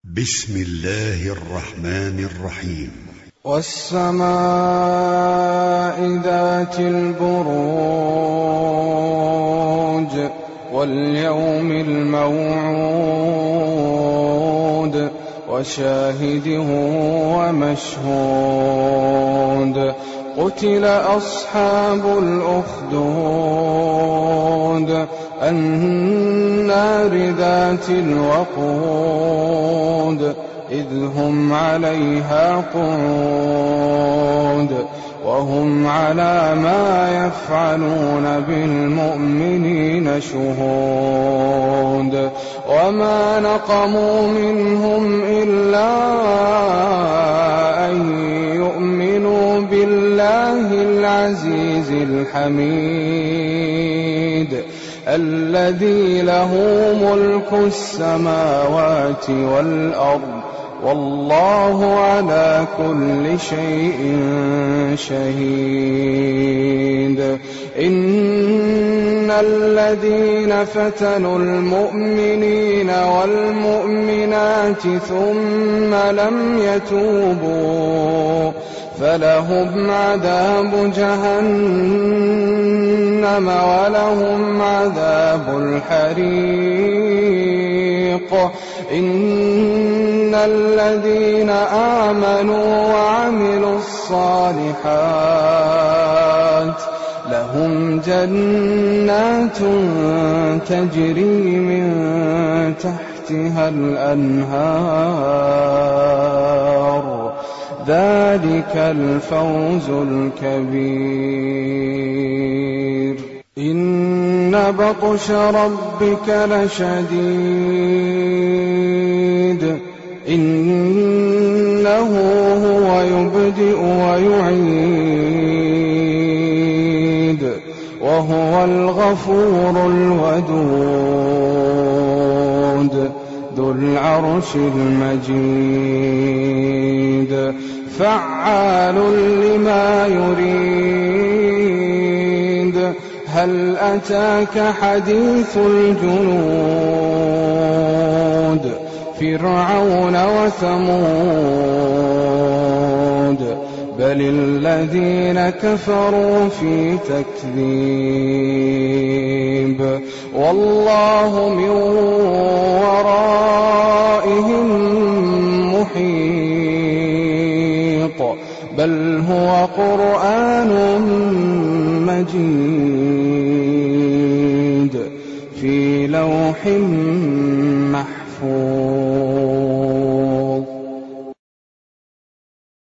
بسم الله الرحمن الرحيم. والسماء ذات البروج واليوم الموعود وشاهد ومشهود. قتل أصحاب الأخدود النار ذات الوقود إذ هم عليها قعود وهم على ما يفعلون بالمؤمنين شهود. وما نقموا منهم إلا أن يؤمنوا بالله العزيز الحميد الذي له ملك السماوات والأرض والله على كل شيء شهيد. إن الذين فتنوا المؤمنين والمؤمنات ثم لم يتوبوا فلهم عذاب جهنم ولهم عذاب الحريق. إن الذين آمنوا وعملوا الصالحات لهم جنات تجري من تحتها الأنهار ذلك الفوز الكبير. إن بطش ربك لشديد إنه هو يبدئ ويعيد وهو الغفور الودود ذو العرش المجيد فعال لما يريد. هل أتاك حديث الجنود فرعون وثمود بل الذين كفروا في تكذيب والله من ورائهم محيط بل هو قرآن مجيد في لوح